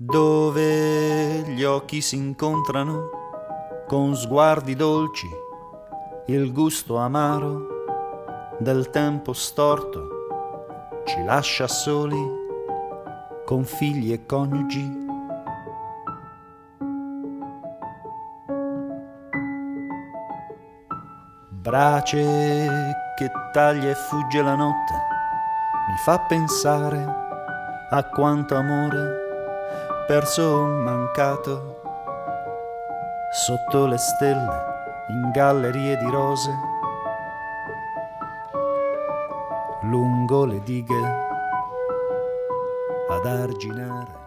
dove gli occhi si incontrano con sguardi dolci, il gusto amaro del tempo storto ci lascia soli con figli e coniugi. Brace che taglia e fugge la notte mi fa pensare a quanto amore perso mancato sotto le stelle in gallerie di rose, lungo le dighe ad arginare.